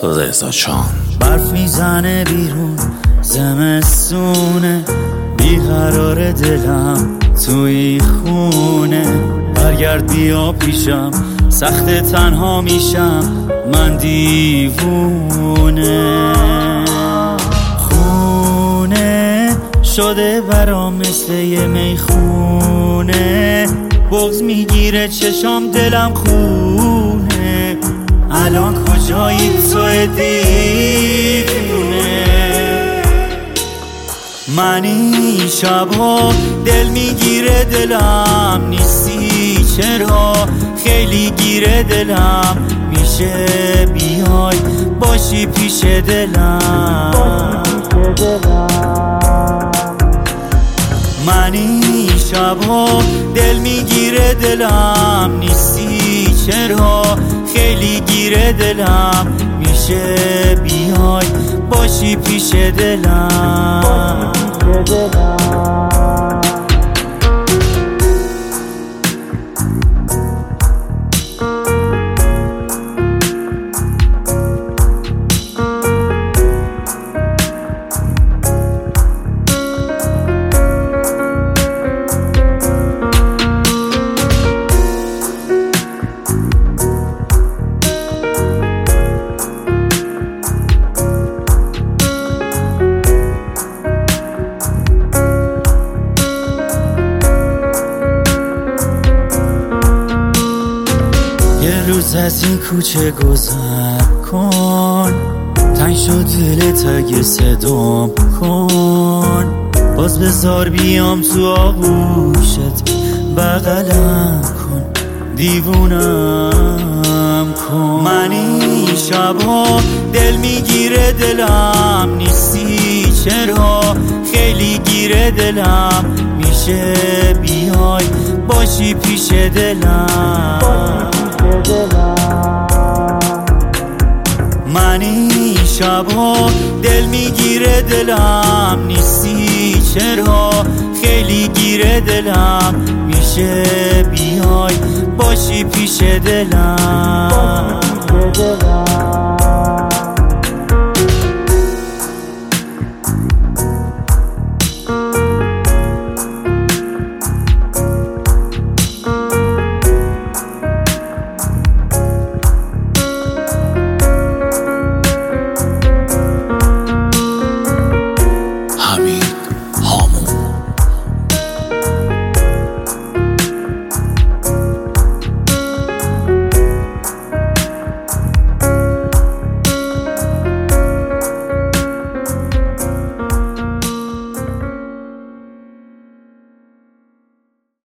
رضا برف میزنه بیرون، زمستونه، بیقرار دلم توی خونه. برگرد بیا پیشم، سخت تنها میشم، من دیوونه. خونه شده برام مثل یه میخونه، بغض میگیره چشام، دلم خونه. الان کجایی تو دیوونه؟ من این شبها دل میگیره دلم، نیستی چرا؟ خیلی گیره دلم، میشه بیای باشی پیش دلم. من این شبها دل میگیره دلم، نیستی چرا؟ خیلی گیره دلم، میشه بیای باشی پیش دلم. یه روز از این کوچه گذر کن، تنگ شد دلت اگه صدام کن. باز بذار بیام تو آغوشت، بغلم کن، دیوونم کن. من این شبها دل میگیره دلم، نیستی چرا؟ خیلی گیره دلم، میشه بیای باشی پیش دلم. من این شبها دل میگیره دلم، نیستی چرا؟ خیلی گیره دلم، میشه بیای باشی پیش دلم.